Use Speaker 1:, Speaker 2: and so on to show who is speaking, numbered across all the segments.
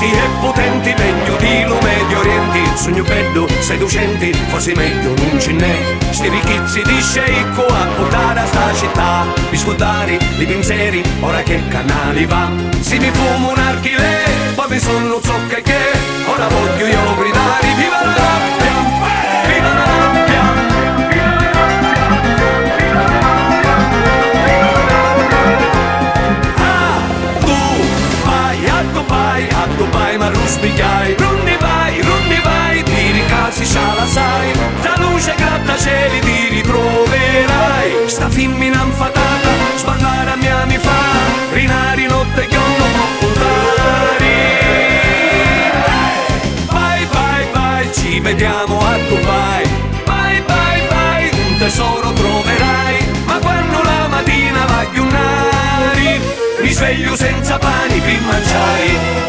Speaker 1: potenti e potenti, meglio di lo Medio Oriente. Sogno bello, seducenti, forse meglio non ce n'è. Sti ricchizzi di sceicco a portare a sta città. Biscottari, i pensieri, ora che canali va. Se mi fumo un archile, poi mi sono zocca che ora voglio io gridare viva la rabbia, viva la rabbia. A Dubai ma ruspigliai, non ne vai, ti ricasi già la sai, tra luce e grattacieli ti ritroverai. Sta femmina infatata, sbandare a Miami fa, rinari notte che non può contare. Vai, ci vediamo a Dubai, vai, un tesoro troverai, ma quando la mattina vai unari, mi sveglio senza pani per mangiare.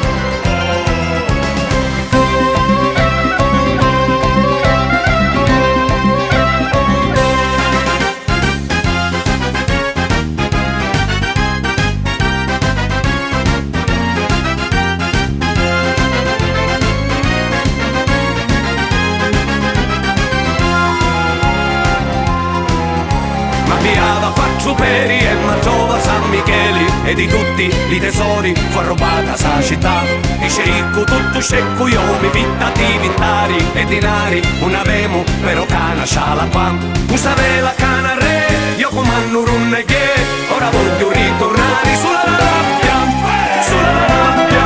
Speaker 1: Superi e Mantova San Micheli e di tutti i tesori fu rubata sa città. I sceicco tutto scecco io mi fitta diventari e dinari un avemo però cana sciala qua. Questa vela cana re io comando runne che ora voglio ritornare sulla rabbia, sulla rabbia.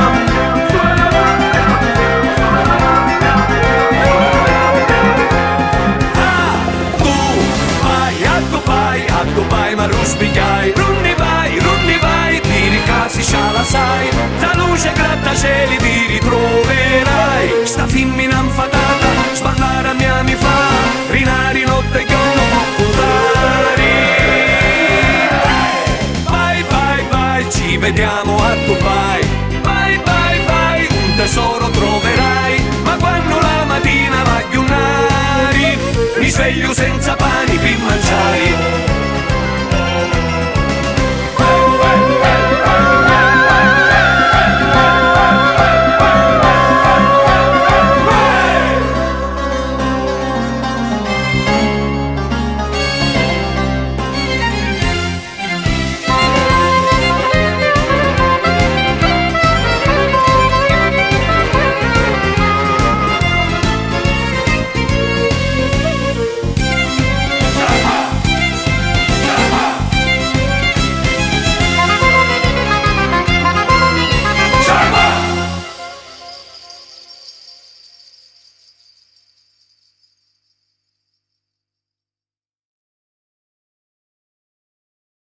Speaker 1: A Dubai ma ruspigliai, non ne vai, ti ricasi già la sai, tra luce e grattacieli ti ritroverai. Sta femmina infatata, sbandare a Miami fa, rinari notte che non può contare. Vai, ci vediamo a Dubai, vai, un tesoro troverai, ma quando la mattina vai unari, mi sveglio senza pani per mangiare.